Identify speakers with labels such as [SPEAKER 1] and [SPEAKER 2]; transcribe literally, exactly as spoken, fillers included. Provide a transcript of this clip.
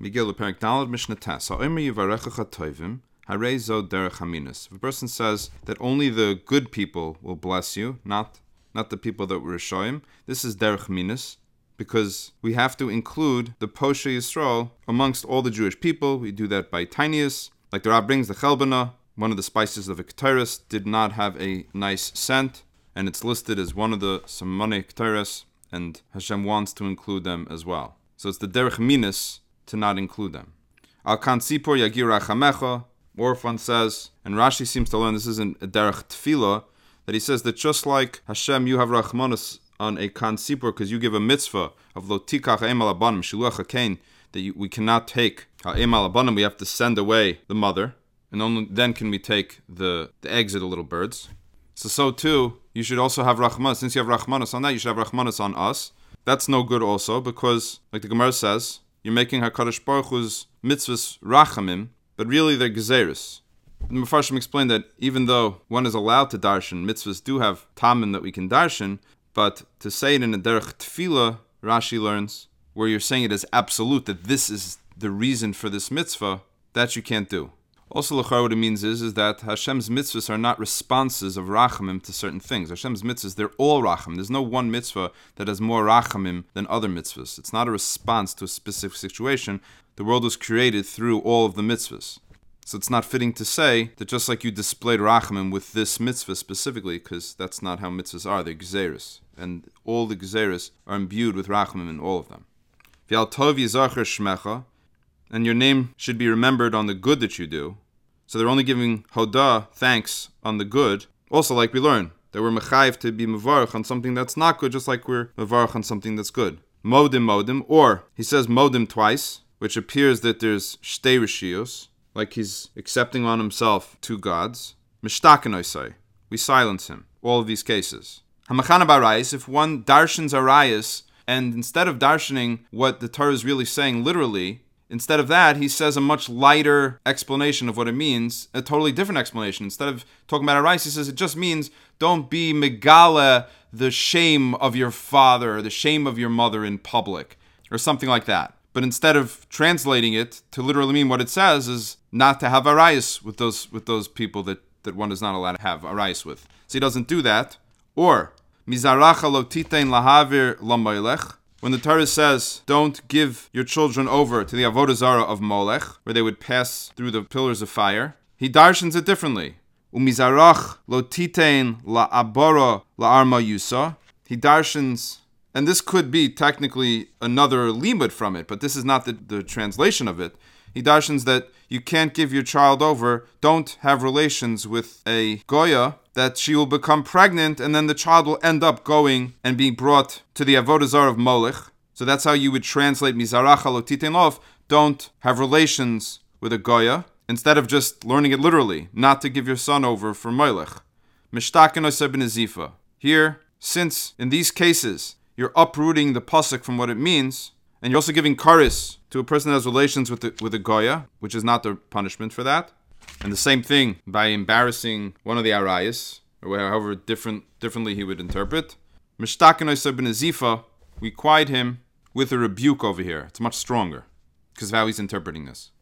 [SPEAKER 1] Megillah Perek Daled Mishnah Tes. Ha'omer yivarechecha tovim, harei zo derech haminas. If a person says that only the good people will bless you, not not the people that were Rishoyim, this is derech minas, because we have to include the Poshe Yisrael amongst all the Jewish people. We do that by tinius. Like the Rab brings the chelbana, one of the spices of the Ketores, did not have a nice scent, and it's listed as one of the Samane Ketores, and Hashem wants to include them as well. So it's the derech minas to not include them. Al kan sipor yagir rachamecha, or if one says, and Rashi seems to learn this isn't a derech tefillah, that he says that just like Hashem, you have rachmanus on a kan sipor because you give a mitzvah of lo tikach ha'em al abanim shiluach hakain, that you, we cannot take ha'em al abanim, we have to send away the mother, and only then can we take the, the eggs of the little birds. So so too, you should also have rachmanus. Since you have rachmanus on that, you should have rachmanus on us. That's no good also, because like the Gemara says, you're making HaKadosh Baruch Hu's mitzvahs rachamim, but really they're gezeris. The Mefarshim explained that even though one is allowed to darshan, mitzvahs do have tamim that we can darshan, but to say it in a derech tefillah, Rashi learns, where you're saying it as absolute, that this is the reason for this mitzvah, that you can't do. Also, l'char, what it means is, is that Hashem's mitzvahs are not responses of rachamim to certain things. Hashem's mitzvahs, they're all rachamim. There's no one mitzvah that has more rachamim than other mitzvahs. It's not a response to a specific situation. The world was created through all of the mitzvahs. So it's not fitting to say that just like you displayed rachamim with this mitzvah specifically, because that's not how mitzvahs are. They're gezeris. And all the gezeris are imbued with rachamim in all of them. V'al tov yizacher shmecha, and your name should be remembered on the good that you do. So they're only giving hodah, thanks, on the good. Also, like we learn, that we're mechayiv to be mevarach on something that's not good, just like we're mevarach on something that's good. Modim, modim, or he says modim twice, which appears that there's shtei rishiyos, like he's accepting on himself two gods. Mishtaken oisai, we silence him. All of these cases. Hamachana barayis, if one darshans arayis, and instead of darshaning what the Torah is really saying literally, instead of that, he says a much lighter explanation of what it means, a totally different explanation. Instead of talking about arayis, he says it just means don't be megala the shame of your father, or the shame of your mother in public, or something like that. But instead of translating it to literally mean what it says is not to have arayis with those with those people that, that one is not allowed to have arayis with. So he doesn't do that. Or mizaracha lo titein lahavir lamoilech. When the Torah says, don't give your children over to the avodah zarah of Molech, where they would pass through the pillars of fire, he darshans it differently. Umizarach lo titein la'abora la'arma yusa. He darshans, and this could be technically another limud from it, but this is not the, the translation of it. He darshans that you can't give your child over, don't have relations with a goya, that she will become pregnant, and then the child will end up going and being brought to the avodah zarah of Molech. So that's how you would translate mizaracha lo titein lof, don't have relations with a goya, instead of just learning it literally, not to give your son over for Molech. Mishtaken oseh b'nezifa. Here, since in these cases you're uprooting the pasuk from what it means, and you're also giving karis to a person that has relations with the, with a goya, which is not the punishment for that. And the same thing by embarrassing one of the arayis, or however different differently he would interpret. Mishtaken oseh b'nezifa, we quiet him with a rebuke over here. It's much stronger because of how he's interpreting this.